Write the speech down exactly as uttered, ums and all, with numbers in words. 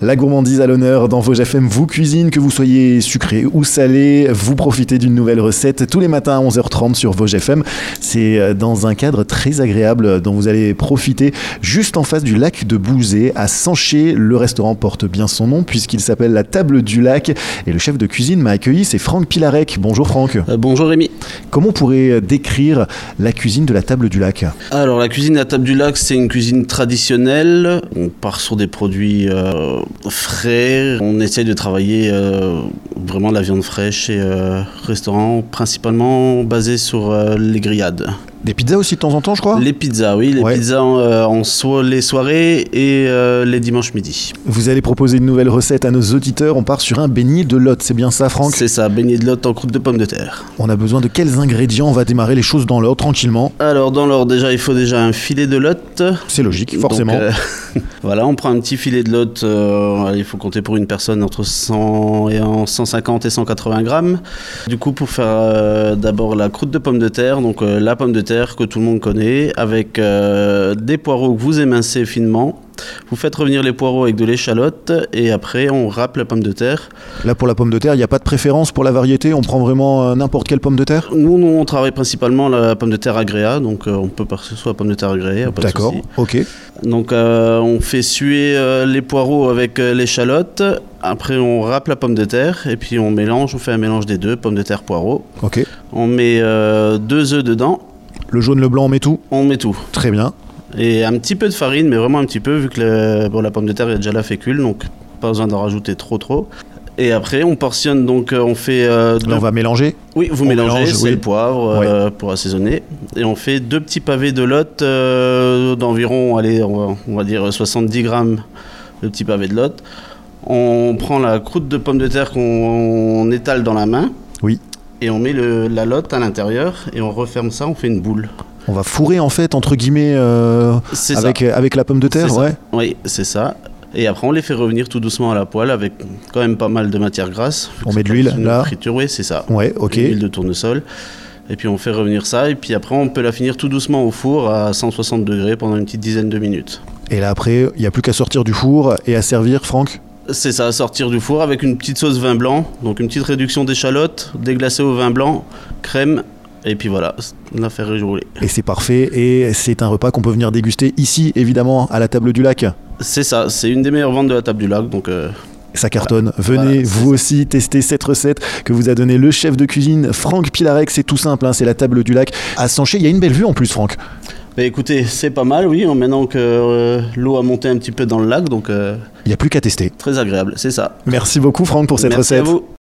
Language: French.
La gourmandise à l'honneur dans Vosges F M vous cuisine, que vous soyez sucré ou salé, vous profitez d'une nouvelle recette tous les matins à onze heures trente sur Vosges F M. C'est dans un cadre très agréable dont vous allez profiter juste en face du lac de Bouzet à Sanché. Le restaurant porte bien son nom puisqu'il s'appelle la Table du Lac et le chef de cuisine m'a accueilli, c'est Franck Pilarec. Bonjour Franck. Euh, bonjour Rémi. Comment on pourrait décrire la cuisine de la Table du Lac ? Alors la cuisine de la Table du Lac, c'est une cuisine traditionnelle. On part sur des produits euh, frais. On essaye de travailler euh, vraiment la viande fraîche et euh, restaurant principalement basé sur euh, les grillades. Des pizzas aussi de temps en temps, je crois ? Les pizzas, oui. Les ouais. pizzas en, euh, en so- les soirées et euh, les dimanches midi. Vous allez proposer une nouvelle recette à nos auditeurs. On part sur un beignet de lotte. C'est bien ça, Franck ? C'est ça, beignet de lotte en croûte de pommes de terre. On a besoin de quels ingrédients ? On va démarrer les choses dans l'ordre, tranquillement. Alors, dans l'ordre, déjà, il faut déjà un filet de lotte. C'est logique, forcément. Donc, euh, voilà, on prend un petit filet de lotte. Euh, il faut compter pour une personne entre cent et cent cinquante et cent quatre-vingts grammes. Du coup, pour faire euh, d'abord la croûte de pommes de terre, donc euh, la pomme de terre que tout le monde connaît, avec euh, des poireaux que vous émincez finement. Vous faites revenir les poireaux avec de l'échalote et après on râpe la pomme de terre. Là pour la pomme de terre, il n'y a pas de préférence pour la variété, on prend vraiment euh, n'importe quelle pomme de terre ? Nous, nous on travaille principalement la pomme de terre agréa, donc euh, on peut partir sur la pomme de terre agréée. Pas D'accord, de souci. ok. Donc euh, on fait suer euh, les poireaux avec euh, l'échalote, après on râpe la pomme de terre et puis on mélange, on fait un mélange des deux, pomme de terre, poireaux. Ok. On met euh, deux œufs dedans. Le jaune, le blanc, on met tout ? On met tout. Très bien. Et un petit peu de farine, mais vraiment un petit peu, vu que le, bon, la pomme de terre, il y a déjà la fécule, donc pas besoin d'en rajouter trop trop. Et après, on portionne, donc on fait... Euh, deux... Là, on va mélanger ? Oui, vous on mélangez, mélange, c'est oui. le poivre euh, ouais. pour assaisonner. Et on fait deux petits pavés de lotte euh, d'environ, allez, on va, on va dire soixante-dix grammes de petits pavés de lotte. On prend la croûte de pomme de terre qu'on on étale dans la main. Oui. Et on met le, la lotte à l'intérieur et on referme ça, on fait une boule. On va fourrer en fait, entre guillemets, euh, avec, avec la pomme de terre, c'est ouais. Ça. Oui, c'est ça. Et après, on les fait revenir tout doucement à la poêle avec quand même pas mal de matière grasse. On met de l'huile, là ? Friture, oui, c'est ça. Ouais, ok. Une huile de tournesol. Et puis, on fait revenir ça. Et puis après, on peut la finir tout doucement au four à cent soixante degrés pendant une petite dizaine de minutes. Et là, après, il n'y a plus qu'à sortir du four et à servir, Franck ? C'est ça, à sortir du four avec une petite sauce vin blanc. Donc, une petite réduction d'échalote, déglacée au vin blanc, crème. Et puis voilà, l'affaire est roulée. Et c'est parfait, et c'est un repas qu'on peut venir déguster ici, évidemment, à la Table du Lac. C'est ça, c'est une des meilleures ventes de la Table du Lac, donc... Euh... Ça cartonne. Voilà. Venez, Voilà, vous aussi, tester cette recette que vous a donné le chef de cuisine, Franck Pilarec. C'est tout simple, hein, c'est la Table du Lac à Sanché. Il y a une belle vue en plus, Franck. Bah écoutez, c'est pas mal, oui, maintenant que euh, l'eau a monté un petit peu dans le lac, donc... Euh... Il n'y a plus qu'à tester. Très agréable, c'est ça. Merci beaucoup, Franck, pour cette Merci recette. À vous.